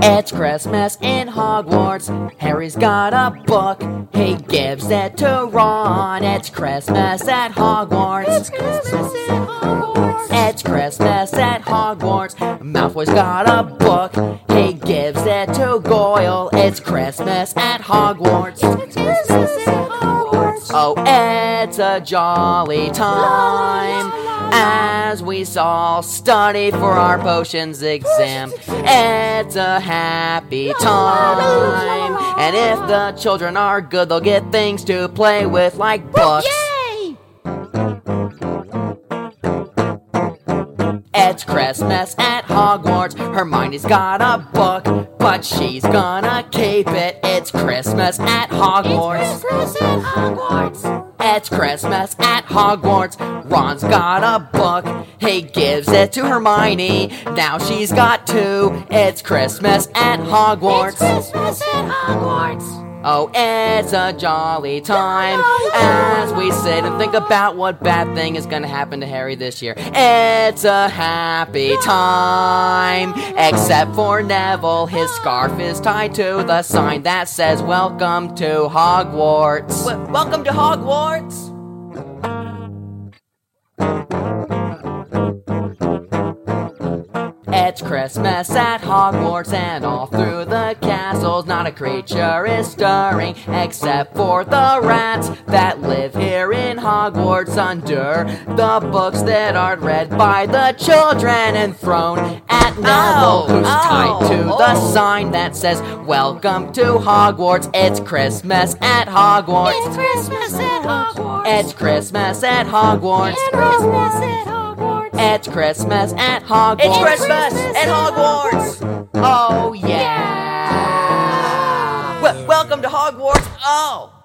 It's Christmas in Hogwarts. Harry's got a book. He gives it to Ron. It's Christmas at Hogwarts. It's Christmas in Hogwarts. It's Christmas at Hogwarts. Malfoy's got a book. He gives it to Goyle. It's Christmas at Hogwarts. It's Christmas in Hogwarts. Oh, it's a jolly time as we all study for our potions exam. It's a happy time, and if the children are good, they'll get things to play with like books. Yay! It's Christmas at Hogwarts. Hermione's got a book, but she's gonna keep it. It's Christmas at Hogwarts. It's Christmas in Hogwarts. It's Christmas at Hogwarts. Ron's got a book. He gives it to Hermione. Now she's got two. It's Christmas at Hogwarts. It's Christmas in Hogwarts. Oh, it's a jolly time as we sit and think about what bad thing is gonna happen to Harry this year. It's a happy time, except for Neville. His scarf is tied to the sign that says "Welcome to Hogwarts." Welcome to Hogwarts. It's Christmas at Hogwarts, and all through the castles not a creature is stirring except for the rats that live here in Hogwarts under the books that are read by the children and thrown at Neville, who's tied to the sign that says "Welcome to Hogwarts." It's Christmas at Hogwarts. It's Christmas at Hogwarts. It's Christmas at Hogwarts. It's Christmas at Hogwarts. It's Christmas at Hogwarts. It's Christmas at Hogwarts. Oh, yeah. Welcome to Hogwarts. Oh.